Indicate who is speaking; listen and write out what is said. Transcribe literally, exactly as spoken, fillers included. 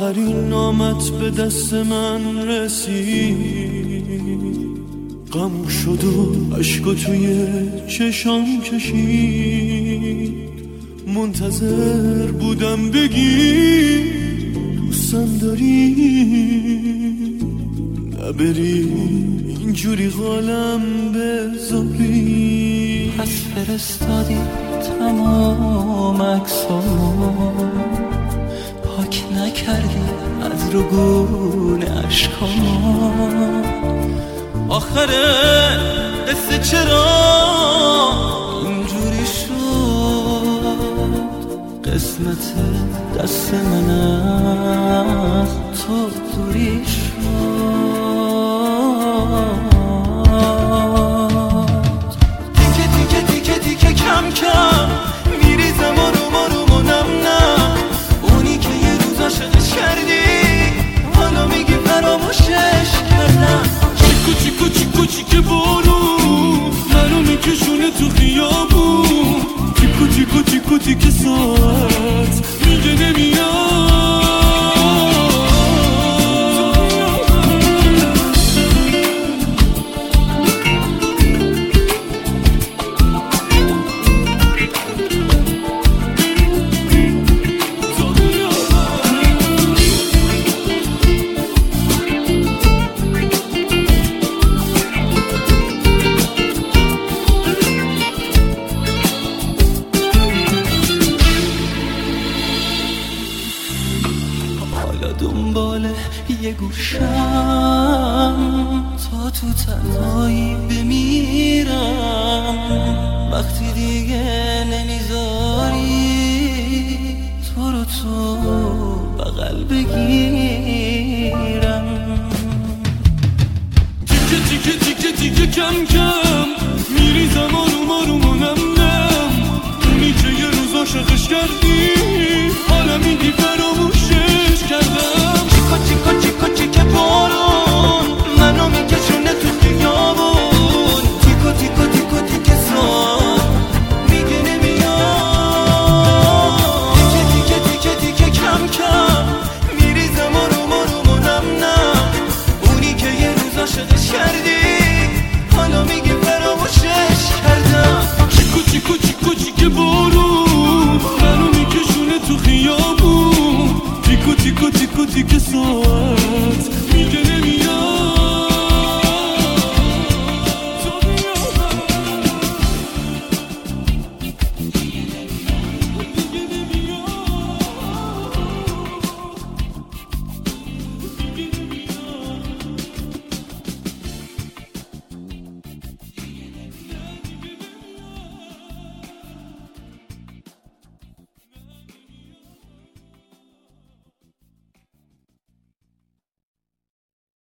Speaker 1: آخرین نامت به دست من رسید، غم شد و عشق توی چشام کشید. منتظر بودم بگی دوستم داری، نبری اینجوری حالم بذاری.
Speaker 2: پس فرستادی تمام عکسامو، پاک نکردی از رگون عشقامو. آخره قصه چرا اینجوری شد؟ قسمت دست من از تو دوری شد. دیگه دیگه دیگه دیگه کم کم میریزم آروم آروم و نم نم. اونی که یه روز عاشقش کردی حالا میگی فراموشش کردم. چیکو چیکو چیکو چیکه بارون منو میکشونه تو خیابون. تیکو تیکو تیکو تیکه ساعت میگه نمیاد. دنباله یه گوشم تا تو تنهایی بمیرم. وقتی دیگه نمیذاری تو رو تو بغل بگیرم. تیکه تیکه تیکه تیکه کم کم میریزم آروم آروم و نم نم. اونی که یه روز عاشقش کردی حالا میگی فراموشش کردم. چیکا چیکا چیکا چیکه بارون منو میکشونه تو خیابون. تیکا تیکا تیکا تیکه سان میگه نمیاد. تیکه تیکه تیکه تیکه کم کم میریزم آروم آروم و نم نم. اونی که یه روز عاشقش کردی حالا میگه فراموشش کردم. چیکو چیکو چیکو چیکه بارون منو میکشونه تو خیابون. تیکو تیکو تیکو تیکه سان